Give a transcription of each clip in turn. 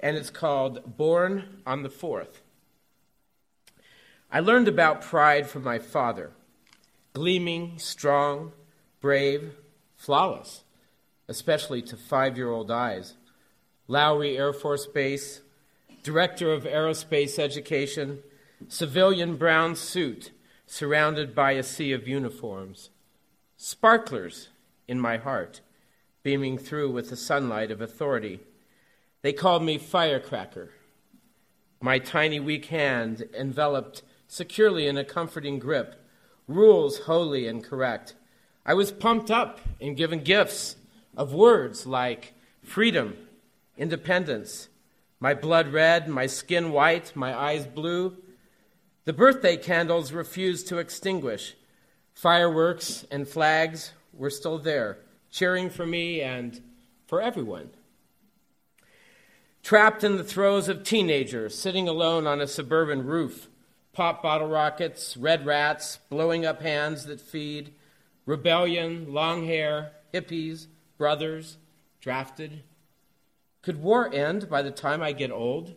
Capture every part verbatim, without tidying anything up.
and it's called Born on the Fourth. I learned about pride from my father, gleaming, strong, brave, flawless, especially to five-year-old eyes. Lowry Air Force Base, director of aerospace education, civilian brown suit, surrounded by a sea of uniforms. Sparklers in my heart, beaming through with the sunlight of authority. They called me firecracker. My tiny weak hand enveloped securely in a comforting grip, rules holy and correct. I was pumped up and given gifts of words like freedom, independence, my blood red, my skin white, my eyes blue. The birthday candles refused to extinguish. Fireworks and flags were still there, cheering for me and for everyone. Trapped in the throes of teenagers, sitting alone on a suburban roof, pop bottle rockets, red rats, blowing up hands that feed, rebellion, long hair, hippies, brothers, drafted. Could war end by the time I get old?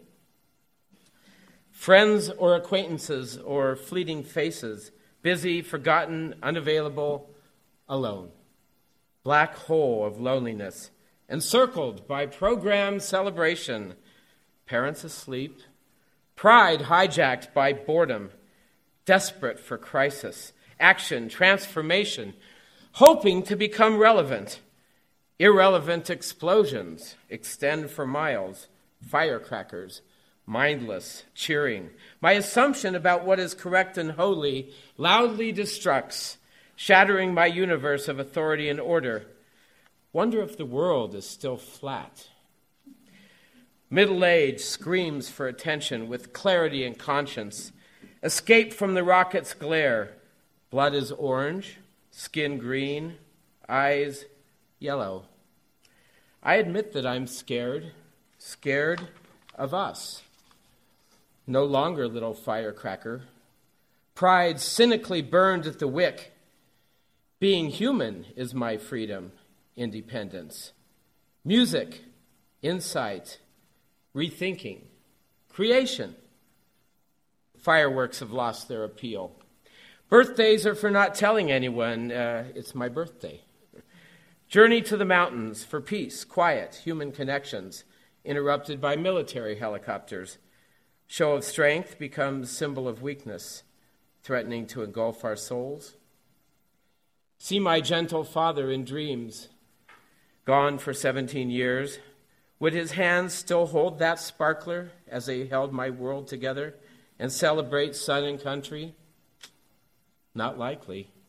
Friends or acquaintances or fleeting faces, busy, forgotten, unavailable, alone. Black hole of loneliness, encircled by programmed celebration. Parents asleep. Pride hijacked by boredom. Desperate for crisis, action, transformation. Hoping to become relevant. Irrelevant explosions extend for miles. Firecrackers. Mindless, cheering. My assumption about what is correct and holy loudly destructs, shattering my universe of authority and order. Wonder if the world is still flat. Middle age screams for attention with clarity and conscience. Escape from the rocket's glare. Blood is orange, skin green, eyes yellow. I admit that I'm scared, scared of us. No longer little firecracker. Pride cynically burned at the wick. Being human is my freedom, independence. Music, insight, rethinking, creation. Fireworks have lost their appeal. Birthdays are for not telling anyone uh, it's my birthday. Journey to the mountains for peace, quiet, human connections, interrupted by military helicopters. Show of strength becomes symbol of weakness, threatening to engulf our souls. See my gentle father in dreams, gone for seventeen years. Would his hands still hold that sparkler as they held my world together and celebrate sun and country? Not likely.